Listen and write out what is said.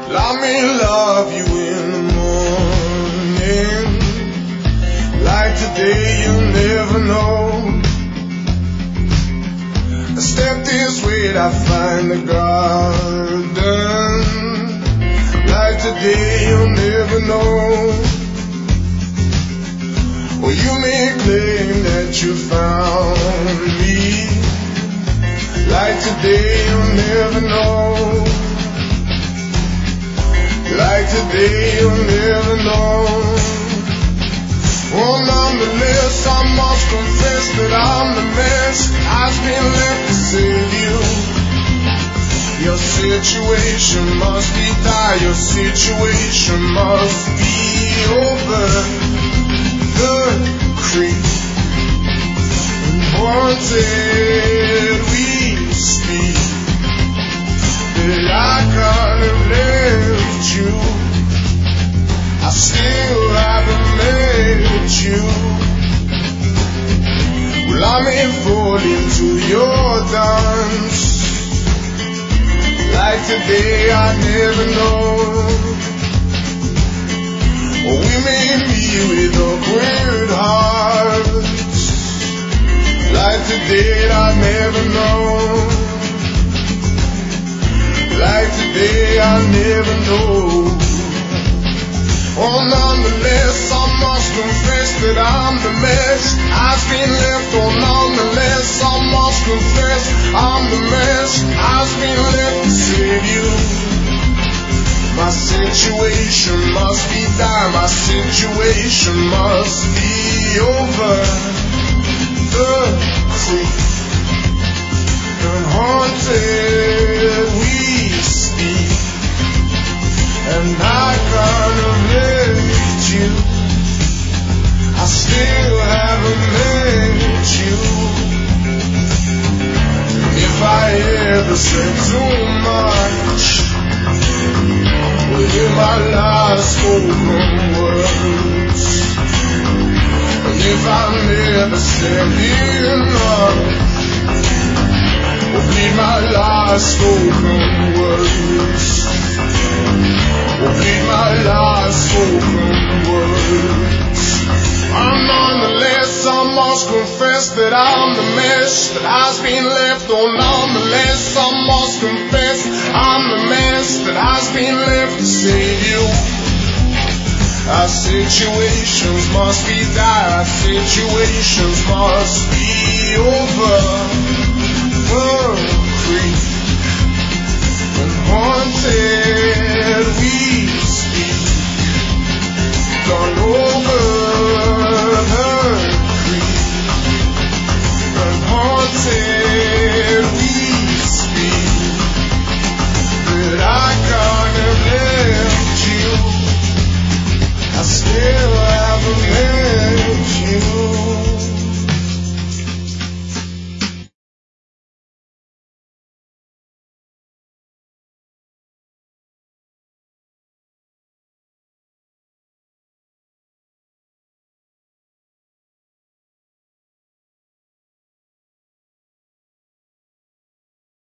Let me love you in the morning. Like today, you'll never know. I step this way, I find the garden. Like today, you'll never know. Well, you may claim that you found me. Like today, you'll never know. Like today, you'll never know. Well, nonetheless, I must confess that I'm the mess has been left to save you. Your situation must be dire, your situation must be over the creek. Haunted we speak, that I can't have left you. I still haven't met you. Well, I may fall into your dance. Like today, I never know. Or we may meet with awkward hearts. Like today, I never know. Like today, I never know. Oh, nonetheless, I must confess that I'm the mess has been left. Oh, nonetheless, I must confess I'm the mess has been left to save you. My situation must be dire, my situation must be over the creek. And haunted we speak, and I can't have met you. I still haven't met you. And if I ever said too much within my last spoken words, and if I never said enough within my last spoken words, will be my last spoken words. And nonetheless, I must confess that I'm the mess that has been left. Oh, nonetheless, I must confess I'm the mess that has been left to save you. Our situations must be dire, our situations must be over the creek.